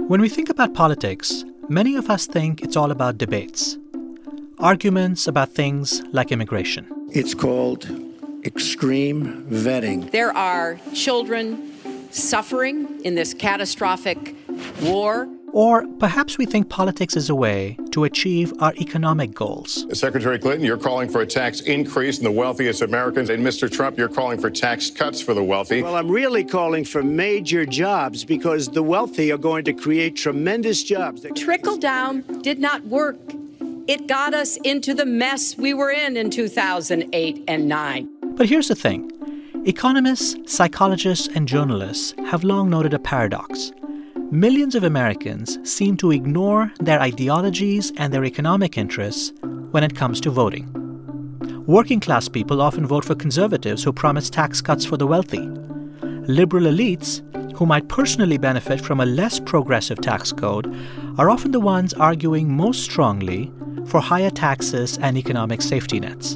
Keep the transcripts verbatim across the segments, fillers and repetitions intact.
When we think about politics, many of us think it's all about debates, arguments about things like immigration. It's called extreme vetting. There are children suffering in this catastrophic war. Or perhaps we think politics is a way to achieve our economic goals. Secretary Clinton, you're calling for a tax increase in the wealthiest Americans. And Mister Trump, you're calling for tax cuts for the wealthy. Well, I'm really calling for major jobs because the wealthy are going to create tremendous jobs. Trickle down did not work. It got us into the mess we were in in two thousand eight and nine. But here's the thing. Economists, psychologists, and journalists have long noted a paradox. Millions of Americans seem to ignore their ideologies and their economic interests when it comes to voting. Working-class people often vote for conservatives who promise tax cuts for the wealthy. Liberal elites, who might personally benefit from a less progressive tax code, are often the ones arguing most strongly for higher taxes and economic safety nets.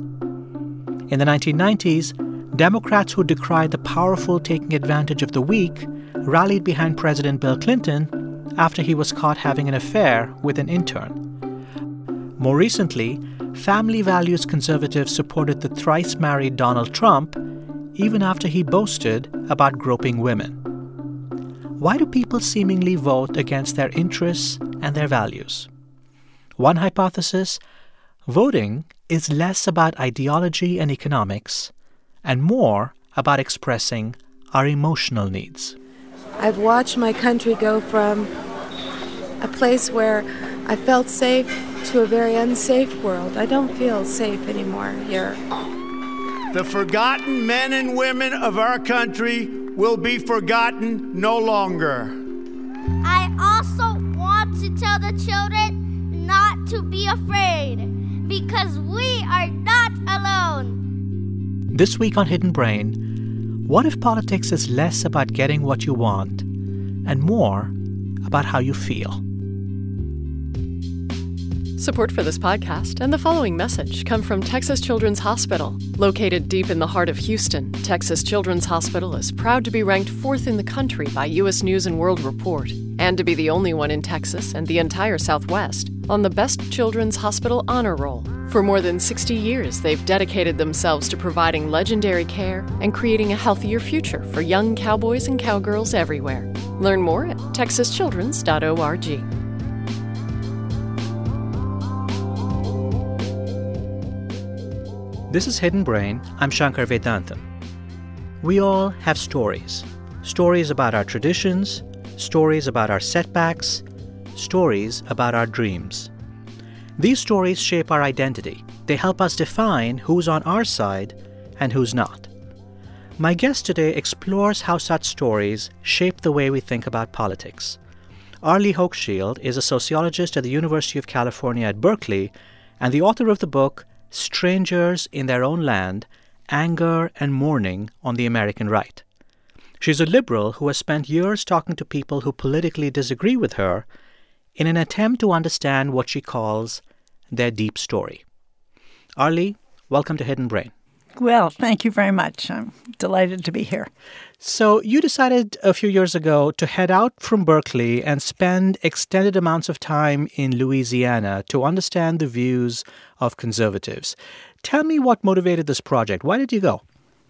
In the nineteen nineties, Democrats who decried the powerful taking advantage of the weak rallied behind President Bill Clinton after he was caught having an affair with an intern. More recently, family values conservatives supported the thrice-married Donald Trump even after he boasted about groping women. Why do people seemingly vote against their interests and their values? One hypothesis: voting is less about ideology and economics and more about expressing our emotional needs. I've watched my country go from a place where I felt safe to a very unsafe world. I don't feel safe anymore here. The forgotten men and women of our country will be forgotten no longer. I also want to tell the children not to be afraid, because we are not alone. This week on Hidden Brain, what if politics is less about getting what you want and more about how you feel? Support for this podcast and the following message come from Texas Children's Hospital. Located deep in the heart of Houston, Texas Children's Hospital is proud to be ranked fourth in the country by U S News and World Report and to be the only one in Texas and the entire Southwest on the Best Children's Hospital Honor Roll. For more than sixty years, they've dedicated themselves to providing legendary care and creating a healthier future for young cowboys and cowgirls everywhere. Learn more at texas children's dot org. This is Hidden Brain. I'm Shankar Vedantam. We all have stories. Stories about our traditions, stories about our setbacks, stories about our dreams. These stories shape our identity. They help us define who's on our side and who's not. My guest today explores how such stories shape the way we think about politics. Arlie Hochschild is a sociologist at the University of California at Berkeley and the author of the book Strangers in Their Own Land: Anger and Mourning on the American Right. She's a liberal who has spent years talking to people who politically disagree with her in an attempt to understand what she calls their deep story. Arlie, welcome to Hidden Brain. Well, thank you very much. I'm delighted to be here. So you decided a few years ago to head out from Berkeley and spend extended amounts of time in Louisiana to understand the views of conservatives. Tell me what motivated this project. Why did you go?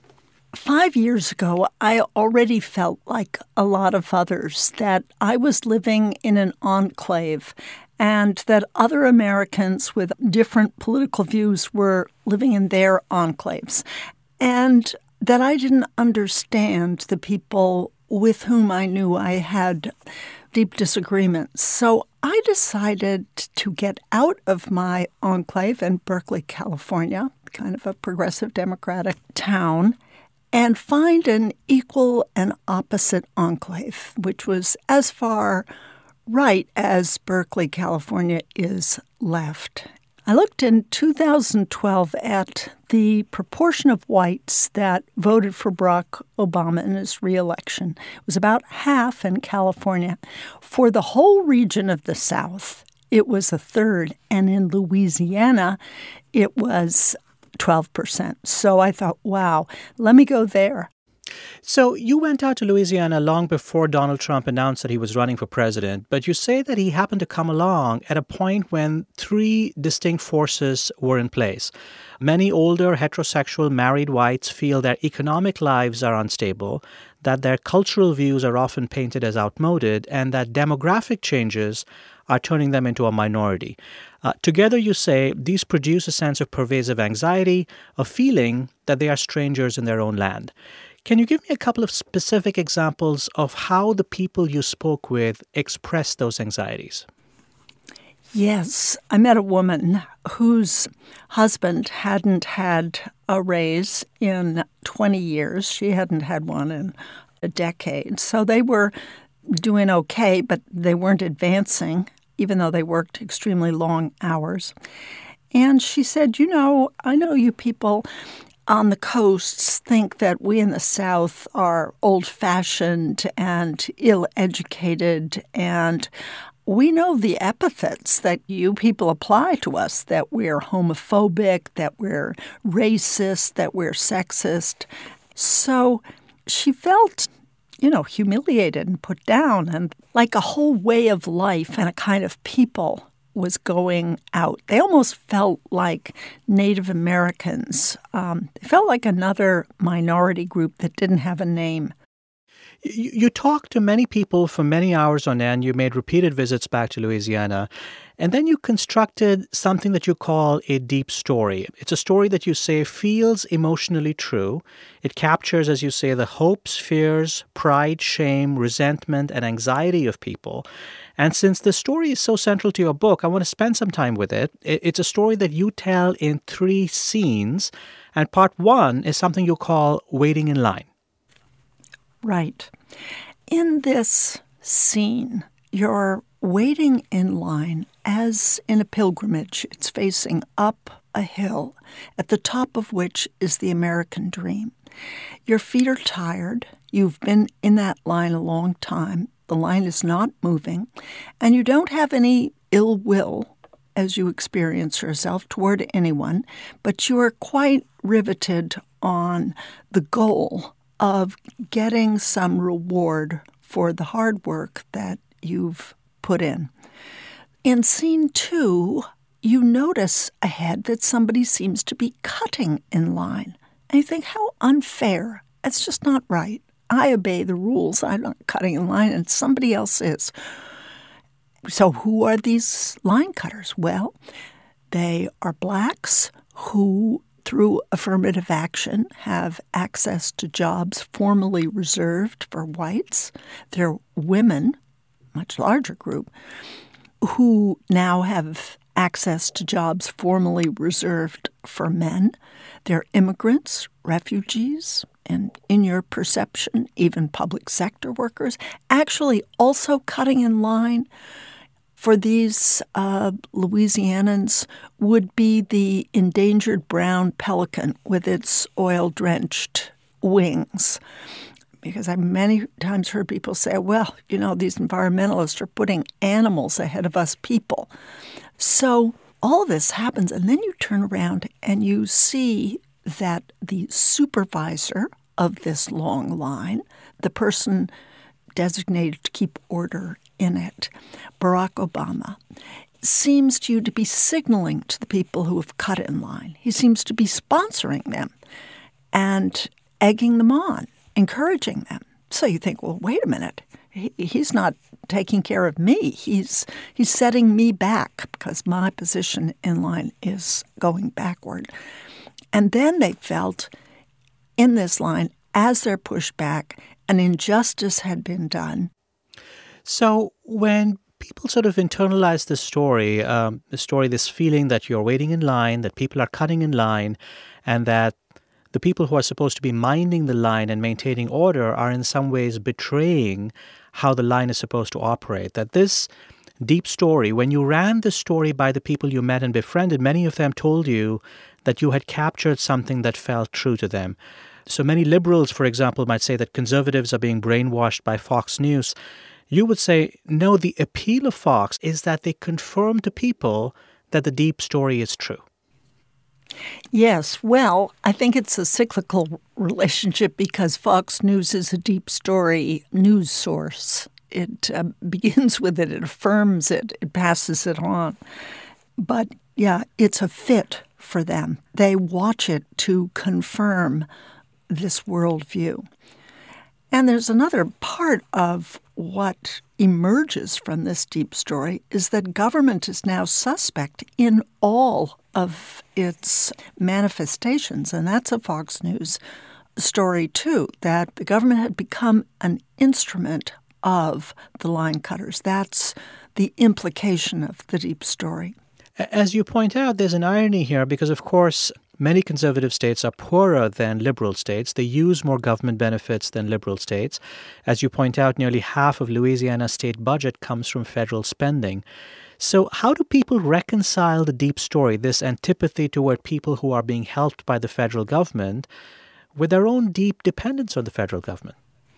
Five years ago, I already felt like a lot of others that I was living in an enclave and that other Americans with different political views were living in their enclaves, and that I didn't understand the people with whom I knew I had deep disagreements. So I decided to get out of my enclave in Berkeley, California, kind of a progressive Democratic town, and find an equal and opposite enclave, which was as far right as Berkeley, California is left. I looked in two thousand twelve at the proportion of whites that voted for Barack Obama in his reelection. It was about half in California. For the whole region of the South, it was a third, and in Louisiana, it was twelve percent. So I thought, wow, let me go there. So you went out to Louisiana long before Donald Trump announced that he was running for president, but you say that he happened to come along at a point when three distinct forces were in place. Many older heterosexual married whites feel their economic lives are unstable, that their cultural views are often painted as outmoded, and that demographic changes are turning them into a minority. Uh, together, you say, these produce a sense of pervasive anxiety, a feeling that they are strangers in their own land. Can you give me a couple of specific examples of how the people you spoke with expressed those anxieties? Yes, I met a woman whose husband hadn't had a raise in twenty years. She hadn't had one in a decade. So they were doing okay, but they weren't advancing, even though they worked extremely long hours. And she said, you know, I know you people on the coasts think that we in the South are old-fashioned and ill-educated, and we know the epithets that you people apply to us, that we're homophobic, that we're racist, that we're sexist. So she felt, you know, humiliated and put down, and like a whole way of life and a kind of people was going out. They almost felt like Native Americans. Um, they felt like another minority group that didn't have a name. You, you talked to many people for many hours on end. You made repeated visits back to Louisiana. And then you constructed something that you call a deep story. It's a story that you say feels emotionally true. It captures, as you say, the hopes, fears, pride, shame, resentment, and anxiety of people. And since the story is so central to your book, I want to spend some time with it. It's a story that you tell in three scenes. And part one is something you call waiting in line. Right. In this scene, you're waiting in line as in a pilgrimage. It's facing up a hill, at the top of which is the American dream. Your feet are tired. You've been in that line a long time. The line is not moving, and you don't have any ill will as you experience yourself toward anyone, but you are quite riveted on the goal of getting some reward for the hard work that you've put in. In scene two, you notice ahead that somebody seems to be cutting in line. And you think, how unfair. It's just not right. I obey the rules. I'm not cutting in line, and somebody else is. So who are these line cutters? Well, they are blacks who, through affirmative action, have access to jobs formerly reserved for whites. They're women, much larger group, who now have access to jobs formerly reserved for men. They're immigrants, refugees, and in your perception, even public sector workers, actually also cutting in line for these uh, Louisianans would be the endangered brown pelican with its oil-drenched wings. Because I've many times heard people say, well, you know, these environmentalists are putting animals ahead of us people. So all this happens, and then you turn around and you see that the supervisor of this long line, the person designated to keep order in it, Barack Obama, seems to you to be signaling to the people who have cut in line. He seems to be sponsoring them and egging them on, encouraging them. So you think, well, wait a minute. He, he's not taking care of me. He's he's setting me back because my position in line is going backward. And then they felt in this line, as they're pushed back, an injustice had been done. So when people sort of internalize this story, um, the story, this feeling that you're waiting in line, that people are cutting in line, and that the people who are supposed to be minding the line and maintaining order are in some ways betraying how the line is supposed to operate, that this deep story, when you ran the story by the people you met and befriended, many of them told you that you had captured something that felt true to them. So many liberals, for example, might say that conservatives are being brainwashed by Fox News. You would say, no, the appeal of Fox is that they confirm to people that the deep story is true. Yes, well, I think it's a cyclical relationship because Fox News is a deep story news source. It uh, begins with it, it affirms it, it passes it on. But, yeah, it's a fit for them. They watch it to confirm this worldview. And there's another part of what emerges from this deep story is that government is now suspect in all of its manifestations. And that's a Fox News story, too, that the government had become an instrument of the line cutters. That's the implication of the deep story. As you point out, there's an irony here because, of course, many conservative states are poorer than liberal states. They use more government benefits than liberal states. As you point out, nearly half of Louisiana's state budget comes from federal spending. So how do people reconcile the deep story, this antipathy toward people who are being helped by the federal government, with their own deep dependence on the federal government?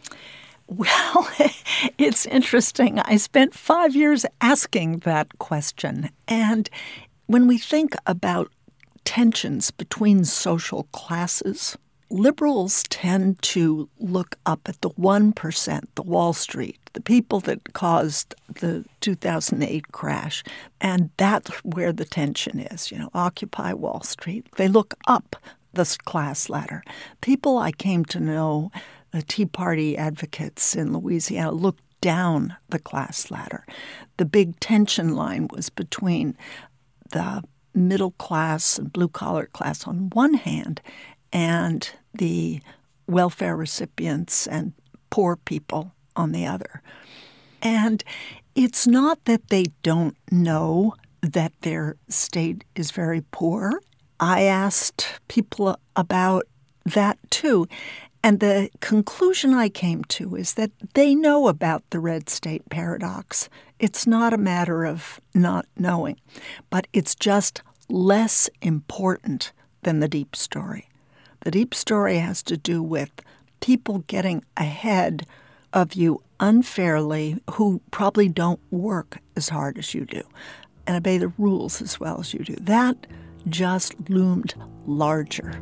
Well, it's interesting. I spent five years asking that question. And when we think about tensions between social classes, liberals tend to look up at the one percent, the Wall Street, the people that caused the two thousand eight crash. And that's where the tension is, you know, Occupy Wall Street. They look up this class ladder. People I came to know, the Tea Party advocates in Louisiana, looked down the class ladder. The big tension line was between the middle class and blue-collar class on one hand and the welfare recipients and poor people on the other. And it's not that they don't know that their state is very poor. I asked people about that too. And the conclusion I came to is that they know about the red state paradox. It's not a matter of not knowing, but it's just less important than the deep story. The deep story has to do with people getting ahead of you unfairly who probably don't work as hard as you do and obey the rules as well as you do. That just loomed larger.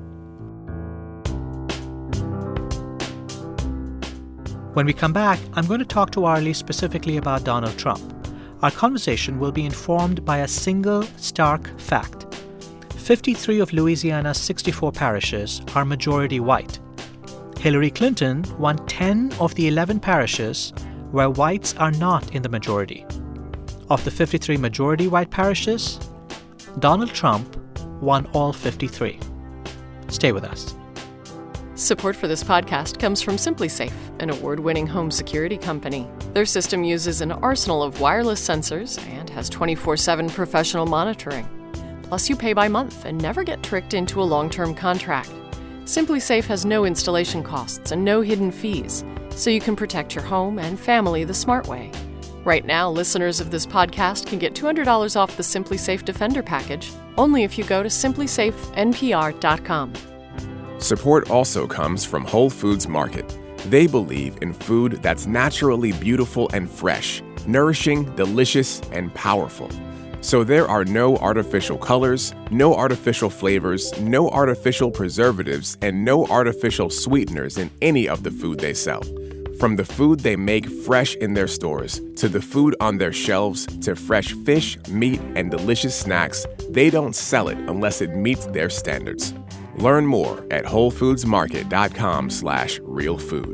When we come back, I'm going to talk to Arlie specifically about Donald Trump. Our conversation will be informed by a single stark fact. fifty-three of Louisiana's sixty-four parishes are majority white. Hillary Clinton won ten of the eleven parishes where whites are not in the majority. Of the fifty-three majority white parishes, Donald Trump won all fifty-three. Stay with us. Support for this podcast comes from SimpliSafe, an award-winning home security company. Their system uses an arsenal of wireless sensors and has twenty-four seven professional monitoring. Plus, you pay by month and never get tricked into a long-term contract. SimpliSafe has no installation costs and no hidden fees, so you can protect your home and family the smart way. Right now, listeners of this podcast can get two hundred dollars off the SimpliSafe Defender package only if you go to simply safe N P R dot com. Support also comes from Whole Foods Market. They believe in food that's naturally beautiful and fresh, nourishing, delicious, and powerful. So there are no artificial colors, no artificial flavors, no artificial preservatives, and no artificial sweeteners in any of the food they sell. From the food they make fresh in their stores, to the food on their shelves, to fresh fish, meat, and delicious snacks, they don't sell it unless it meets their standards. Learn more at wholefoodsmarket.com slash real food.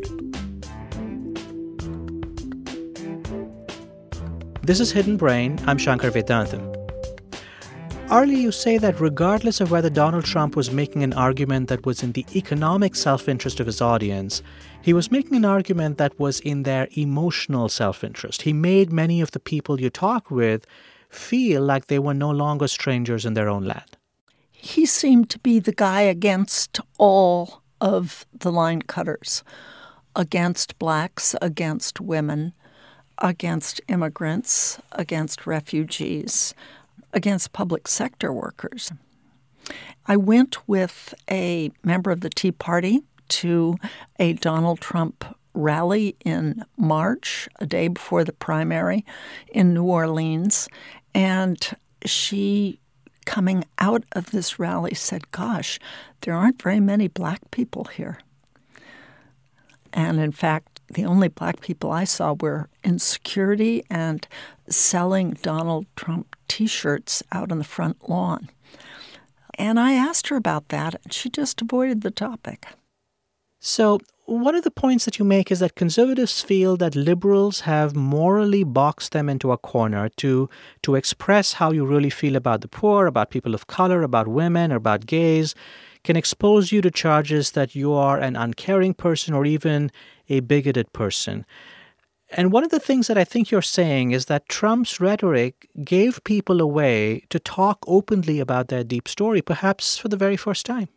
This is Hidden Brain. I'm Shankar Vedantam. Arlie, you say that regardless of whether Donald Trump was making an argument that was in the economic self-interest of his audience, he was making an argument that was in their emotional self-interest. He made many of the people you talk with feel like they were no longer strangers in their own land. He seemed to be the guy against all of the line cutters, against blacks, against women, against immigrants, against refugees, against public sector workers. I went with a member of the Tea Party to a Donald Trump rally in March, a day before the primary in New Orleans, and she coming out of this rally said, gosh, there aren't very many black people here. And in fact, the only black people I saw were in security and selling Donald Trump T-shirts out on the front lawn. And I asked her about that, and she just avoided the topic. So one of the points that you make is that conservatives feel that liberals have morally boxed them into a corner to, to express how you really feel about the poor, about people of color, about women, or about gays, can expose you to charges that you are an uncaring person or even a bigoted person. And one of the things that I think you're saying is that Trump's rhetoric gave people a way to talk openly about their deep story, perhaps for the very first time.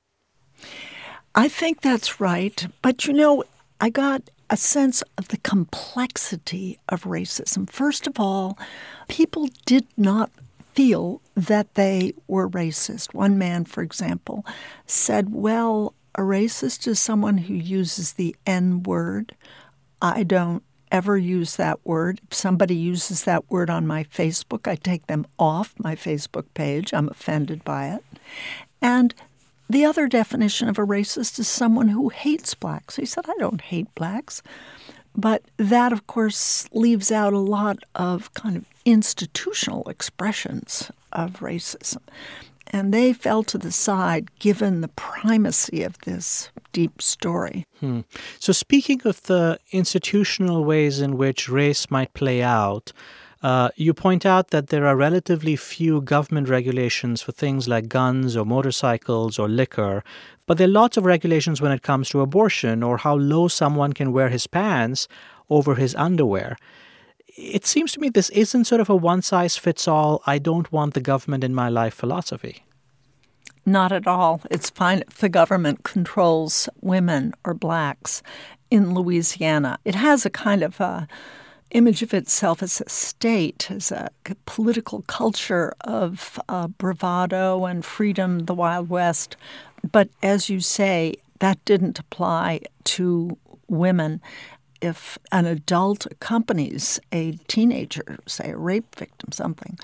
I think that's right. But, you know, I got a sense of the complexity of racism. First of all, people did not feel that they were racist. One man, for example, said, well, a racist is someone who uses the N-word. I don't ever use that word. If somebody uses that word on my Facebook, I take them off my Facebook page. I'm offended by it. And the other definition of a racist is someone who hates blacks. He said, I don't hate blacks. But that, of course, leaves out a lot of kind of institutional expressions of racism. And they fell to the side given the primacy of this deep story. Hmm. So speaking of the institutional ways in which race might play out, uh, you point out that there are relatively few government regulations for things like guns or motorcycles or liquor, but there are lots of regulations when it comes to abortion or how low someone can wear his pants over his underwear. It seems to me this isn't sort of a one-size-fits-all, I don't want the government in my life philosophy. Not at all. It's fine if the government controls women or blacks in Louisiana. It has a kind of a image of itself as a state, as a political culture of uh, bravado and freedom, the Wild West. But as you say, that didn't apply to women. If an adult accompanies a teenager, say a rape victim, something,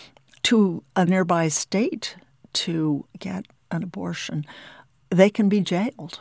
to a nearby state to get an abortion, they can be jailed.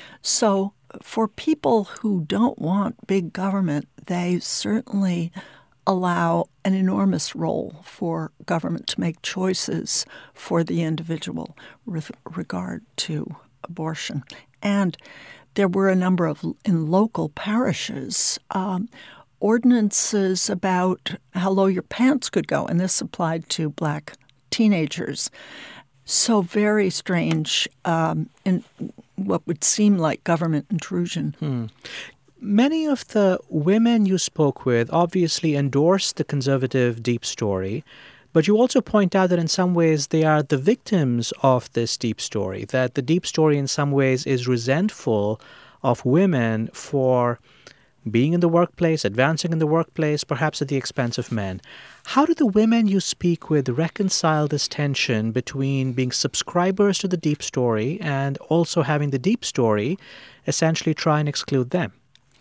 So for people who don't want big government, they certainly allow an enormous role for government to make choices for the individual with regard to abortion. And there were a number of, in local parishes, um, ordinances about how low your pants could go, and this applied to black teenagers. So very strange um, in what would seem like government intrusion. Hmm. Many of the women you spoke with obviously endorsed the conservative deep story, but you also point out that in some ways they are the victims of this deep story, that the deep story in some ways is resentful of women for being in the workplace, advancing in the workplace, perhaps at the expense of men. How do the women you speak with reconcile this tension between being subscribers to the deep story and also having the deep story essentially try and exclude them?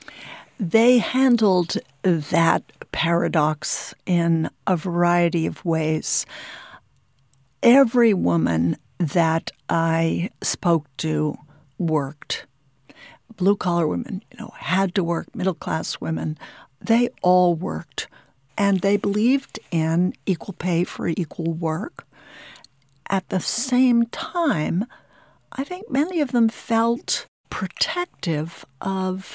They handled that paradox in a variety of ways. Every woman that I spoke to worked. Blue-collar women, you know, had to work, middle-class women. They all worked, and they believed in equal pay for equal work. At the same time, I think many of them felt protective of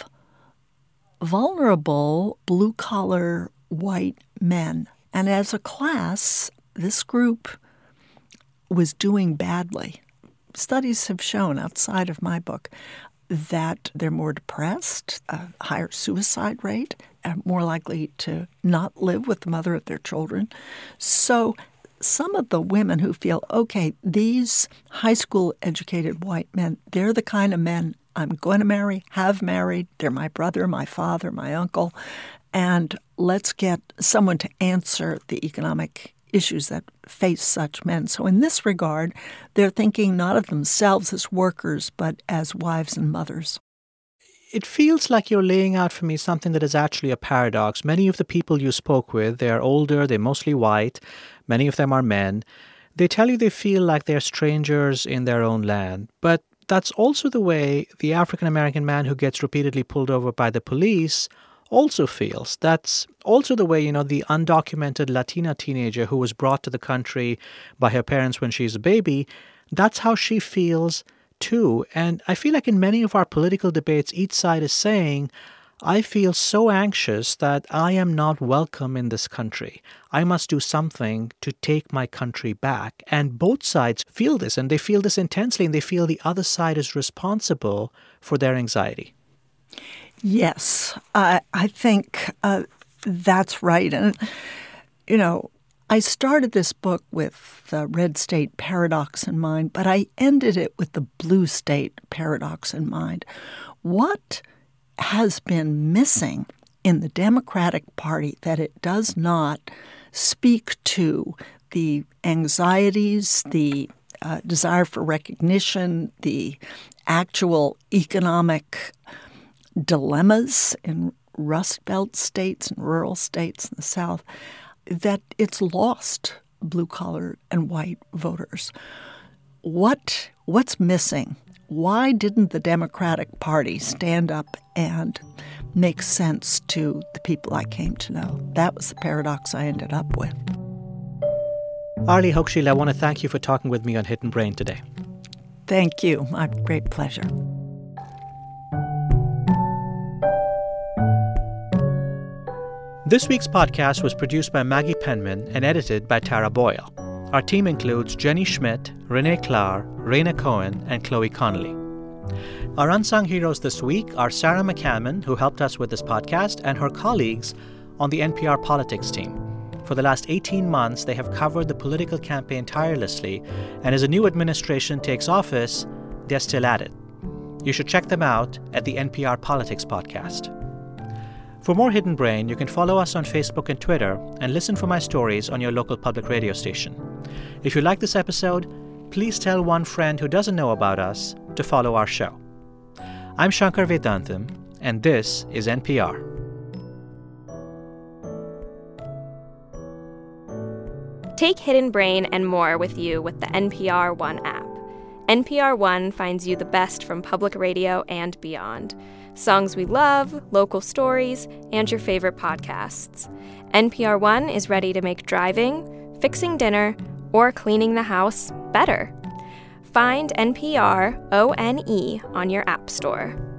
vulnerable blue-collar white men. And as a class, this group was doing badly. Studies have shown, outside of my book, that they're more depressed, a higher suicide rate, and more likely to not live with the mother of their children. So some of the women who feel, okay, these high school educated white men, they're the kind of men I'm going to marry, have married, they're my brother, my father, my uncle, and let's get someone to answer the economic issues that face such men. So in this regard, they're thinking not of themselves as workers, but as wives and mothers. It feels like you're laying out for me something that is actually a paradox. Many of the people you spoke with, they're older, they're mostly white, many of them are men. They tell you they feel like they're strangers in their own land, but that's also the way the African-American man who gets repeatedly pulled over by the police also feels. That's also the way, you know, the undocumented Latina teenager who was brought to the country by her parents when she's a baby, that's how she feels too. And I feel like in many of our political debates, each side is saying, I feel so anxious that I am not welcome in this country. I must do something to take my country back. And both sides feel this, and they feel this intensely, and they feel the other side is responsible for their anxiety. Yes, I, I think uh, that's right. And, you know, I started this book with the red state paradox in mind, but I ended it with the blue state paradox in mind. What has been missing in the Democratic Party that it does not speak to the anxieties, the uh, desire for recognition, the actual economic dilemmas in Rust Belt states and rural states in the South, that it's lost blue-collar and white voters. What what's missing? Why didn't the Democratic Party stand up and make sense to the people I came to know? That was the paradox I ended up with. Arlie Hochschild, I want to thank you for talking with me on Hidden Brain today. Thank you. My great pleasure. This week's podcast was produced by Maggie Penman and edited by Tara Boyle. Our team includes Jenny Schmidt, Renee Klahr, Raina Cohen, and Chloe Connolly. Our unsung heroes this week are Sarah McCammon, who helped us with this podcast, and her colleagues on the N P R politics team. For the last eighteen months, they have covered the political campaign tirelessly, and as a new administration takes office, they're still at it. You should check them out at the N P R Politics Podcast. For more Hidden Brain, you can follow us on Facebook and Twitter and listen for my stories on your local public radio station. If you like this episode, please tell one friend who doesn't know about us to follow our show. I'm Shankar Vedantam, and this is N P R. Take Hidden Brain and more with you with the N P R One app. N P R One finds you the best from public radio and beyond. Songs we love, local stories, and your favorite podcasts. N P R One is ready to make driving, fixing dinner, or cleaning the house better. Find N P R O N E on your app store.